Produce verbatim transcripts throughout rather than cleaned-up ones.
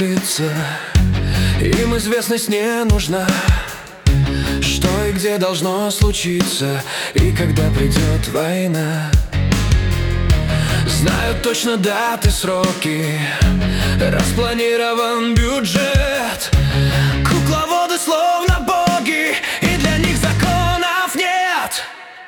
злится, им известность не нужна, что и где должно случиться, и когда придет война. Знают точно даты, сроки, распланирован бюджет. Кукловоды словно боги, и для них законов нет.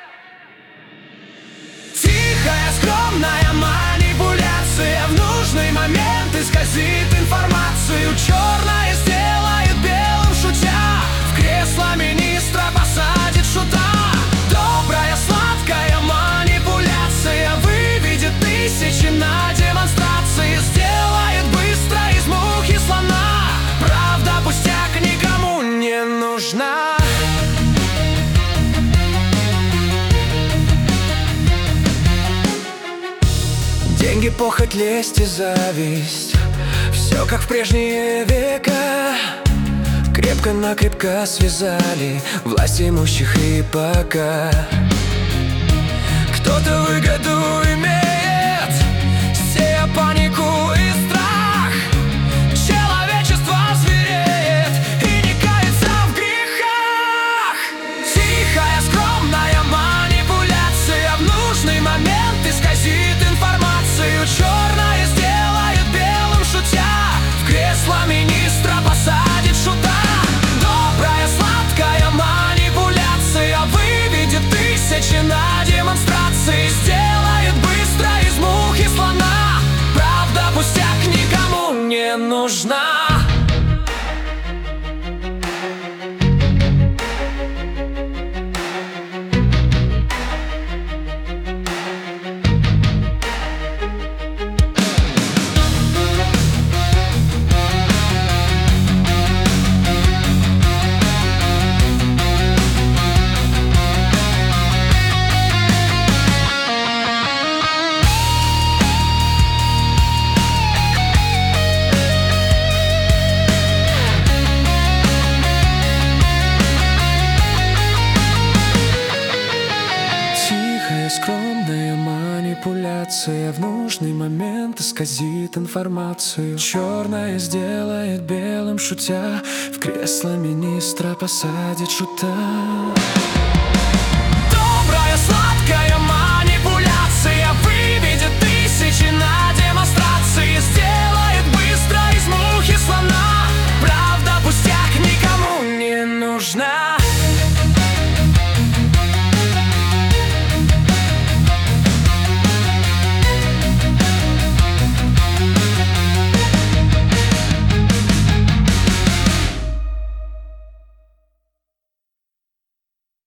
Тихая, скромная манипуляция, в нужный момент исказит информацию. Черное сделает белым, шутя, в кресло министра посадит шута. Добрая, сладкая манипуляция выведет тысячи на демонстрации, сделает быстро из мухи слона. Правда пустяк, никому не нужна. Деньги, похоть, лесть и зависть, все как в прежние века. Крепко-накрепко связали власть имущих и пока. Кто-то выгоду имеет, сея панику и страх. Человечество звереет и не кается в грехах. Тихая, скромная манипуляция, в нужный момент исказит информацию. Черное сделает белым, шутя, в кресло министра посадит шута. Добрая, сладкая манипуляция выведет тысячи на демонстрации, сделает быстро из мухи слона. Правда пустяк, никому не нужна. Скромная манипуляция в нужный момент исказит информацию. Черное сделает белым, шутя, в кресло министра посадит шута.